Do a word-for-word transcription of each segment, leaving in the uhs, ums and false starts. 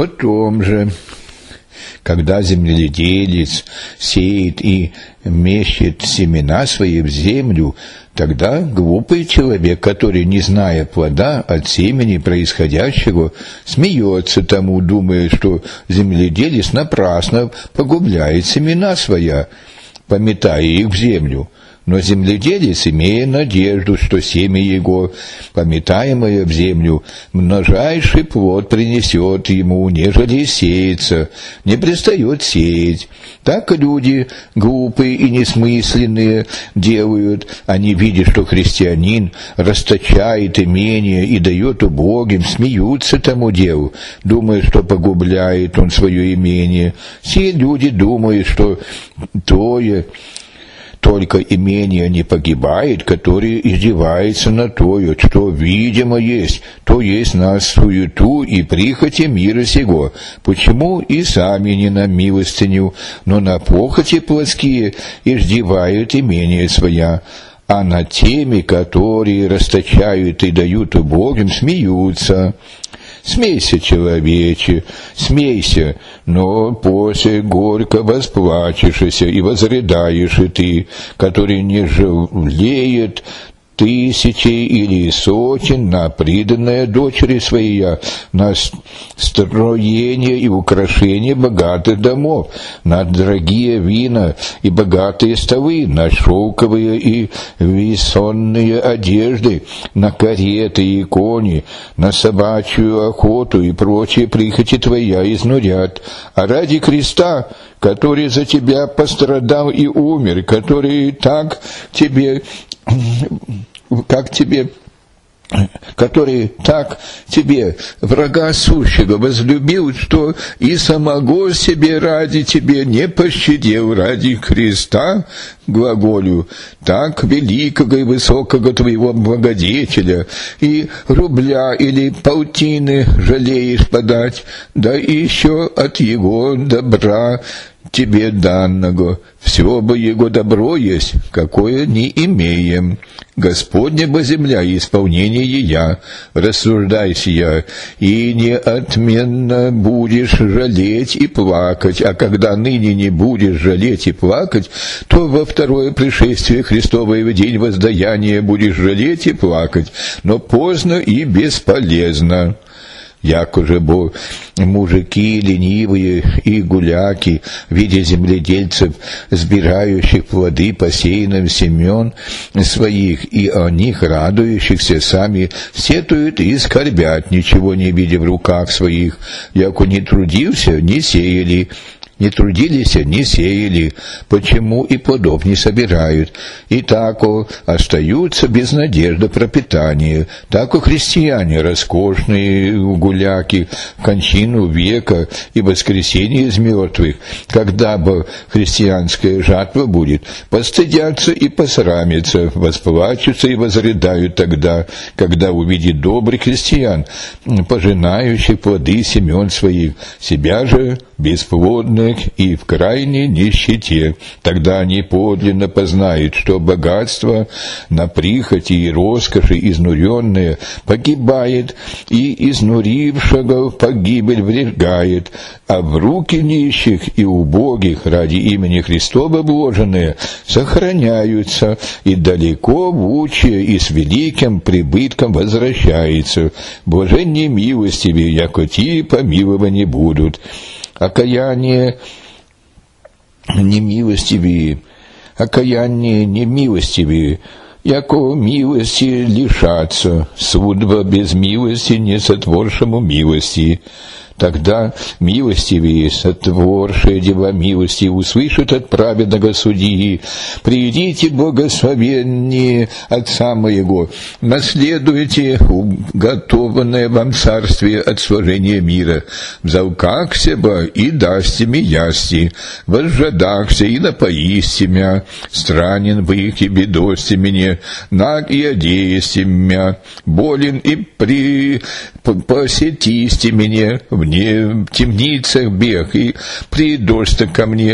О том же, когда земледелец сеет и мещет семена свои в землю, тогда глупый человек, который, не зная плода от семени происходящего, смеется тому, думая, что земледелец напрасно погубляет семена своя, пометая их в землю. Но земледелец, имея надежду, что семя его, пометаемое в землю, множайший плод принесет ему, нежели сеется, не пристает сеять. Так люди, глупые и несмысленные, делают. Они, видя, что христианин расточает имение и дает убогим, смеются тому делу, думая, что погубляет он свое имение. Все люди думают, что тое только имение не погибает, которое издевается на тое, что видимо есть, то есть на суету и прихоти мира сего. Почему и сами не на милостыню, но на похоти плотские издевают имение своя, а над теми, которые расточают и дают убогим, смеются. Смейся, человече, смейся, но после горько восплачешься и возрыдаешь и ты, который не жалеет тысячи или сотен на приданное дочери своей, на строение и украшение богатых домов, на дорогие вина и богатые столы, на шелковые и весонные одежды, на кареты и кони, на собачью охоту и прочие прихоти твоя изнурят. А ради креста, который за тебя пострадал и умер, который так тебе... как тебе, который так тебе, врага сущего, возлюбил, что и самого себе ради тебе не пощадил, ради креста, глаголю, так великого и высокого твоего благодетеля, и рубля или полтины жалеешь подать, да еще от его добра тебе данного, все бы его добро есть, какое не имеем. Господня бы земля и исполнение ея, рассуждай сия, и неотменно будешь жалеть и плакать, а когда ныне не будешь жалеть и плакать, то во второе пришествие Христовое в день воздаяния будешь жалеть и плакать, но поздно и бесполезно. Яко же бо мужики ленивые и гуляки, видя земледельцев, сбирающих плоды посеянным семен своих, и о них радующихся, сами сетуют и скорбят, ничего не видя в руках своих, яко не трудился, не сеяли, не трудились, не сеяли, почему и плодов не собирают, и тако остаются без надежды пропитания, тако христиане роскошные гуляки, кончину века и воскресение из мертвых, когда бы христианская жатва будет, постыдятся и посрамятся, восплачутся и возрыдают тогда, когда увидит добрых христиан, пожинающих плоды семен своих, себя же бесплодных и в крайней нищете. Тогда они подлинно познают, что богатство на прихоти и роскоши изнуренное погибает, и изнурившего в погибель ввергает, а в руки нищих и убогих ради имени Христова вложенные сохраняются, и далеко вучие и с великим прибытком возвращается. Блаженнее милостивее, яко ти помилованы будут. Окаяние немилостивее, окаяние немилостивее, яко милости лишаться, судьба без милости не сотворшему милости. Тогда милостивее, сотворшие дела милости, услышат от праведного судьи: «Придите, благословенние Отца моего, наследуйте уготованное вам царствие от сложения мира. Взалкахся бы и дасте ми ясти, возжадахся и напоисте мя, странен вы и бедости мне, наг и одеесте мя, болен и при... посетисте меня, в темницах бег, и придошься ко мне,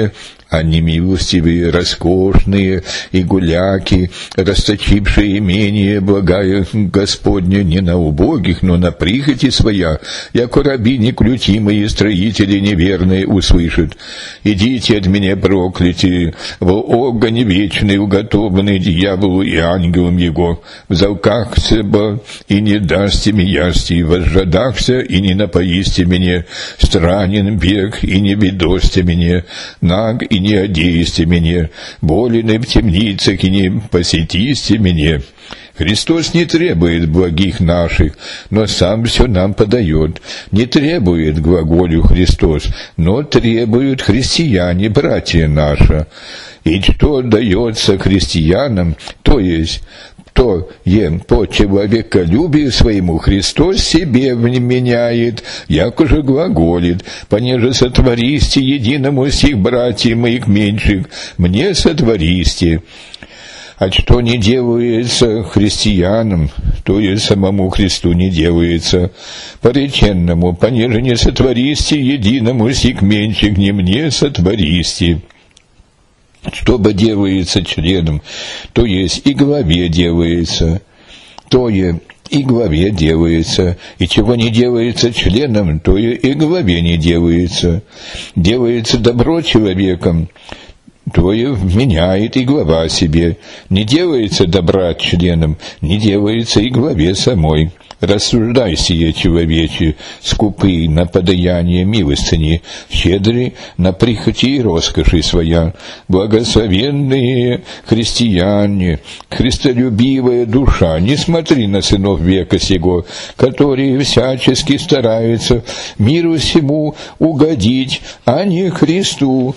а немилостивые, роскошные и гуляки, расточившие имение благая Господня не на убогих, но на прихоти своя, яко раби неклютимые строители неверные услышат. Идите от меня, проклятие, во огонь вечный, уготованный дьяволу и ангелам его, взалкахся бы и не дасте миясти, возжадахся и не напоисте меня, странен бег и не ведосте меня, наг и не одеесте меня, болен в темницах и не посетисте меня. Христос не требует благих наших, но сам все нам подает. Не требует, глаголю Христос, но требуют христиане, братья наши. И что дается христианам, то есть то ем по человеколюбию своему Христос себе вменяет, як уже глаголит, понеже сотвористи единому сих братьев моих меньших, мне сотвористи. А что не делается христианам, то и самому Христу не делается. Пореченному, понеже не сотвористи единому сих меньших, не мне сотвористи. Что бы делается членом, то есть и главе делается, то и и главе делается, и чего не делается членом, то и, и главе не делается. Делается добро человеком, то и вменяет и глава себе. Не делается добра членом, не делается и главе самой. Рассуждай сие, человече, скупый на подаяние милостыни, щедрый на прихоти и роскоши своя, благословенные христиане, христолюбивая душа, не смотри на сынов века сего, которые всячески стараются миру сему угодить, а не Христу,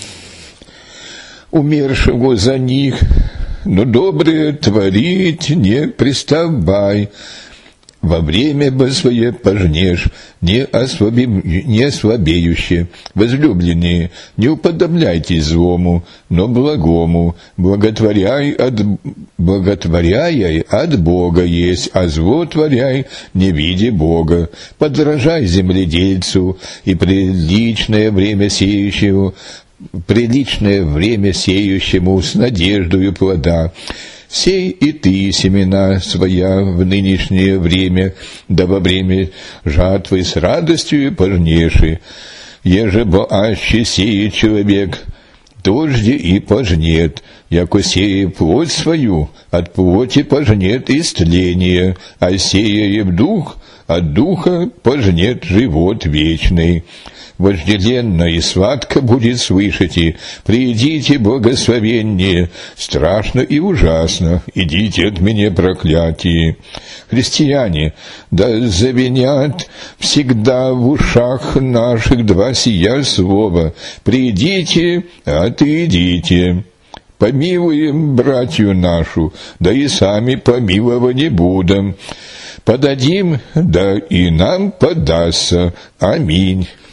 умершего за них, но доброе творить не приставай. Во время бы свое пожнешь, не, ослаби, не ослабеюще. Возлюбленные, не уподобляйтесь злому, но благому, благотворяй от, благотворяй от Бога есть, а зло творяй, не видя Бога. Подражай земледельцу и приличное время сеющему, приличное время сеющему с надеждою плода. Сей и ты семена своя в нынешнее время, да во время жатвы с радостью пожнеши. Еже бо аще сеет человек, тожде и пожнет, яко сея плоть свою, от плоти пожнет истление, а сея в дух, от духа пожнет живот вечный. Вожделенно и сладко будет слышать, и придите благословеннее, страшно и ужасно, идите от меня, проклятие. Христиане, да завенят всегда в ушах наших два сия слова: придите, отойдите. Помилуем братью нашу, да и сами помилованы будем. Подадим, да и нам подастся. Аминь.